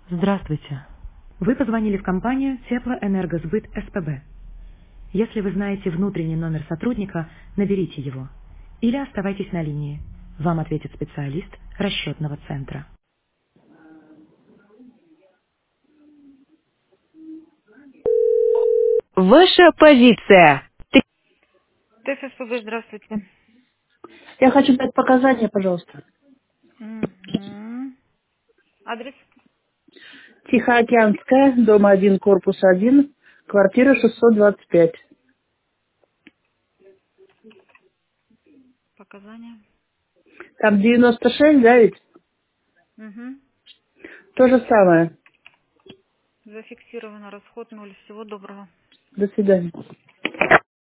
Здравствуйте. Вы позвонили в компанию Теплоэнергосбыт СПБ. Если вы знаете внутренний номер сотрудника, наберите его. Или оставайтесь на линии. Вам ответит специалист расчетного центра. Ваша позиция. ТССПБ, здравствуйте. Я хочу дать показания, пожалуйста. Мгм. Адрес? Тихоокеанская, дом 1, корпус 1, квартира 625. Показания. Там 96, да ведь? Угу. То же самое. Зафиксировано расход 0. Всего доброго. До свидания.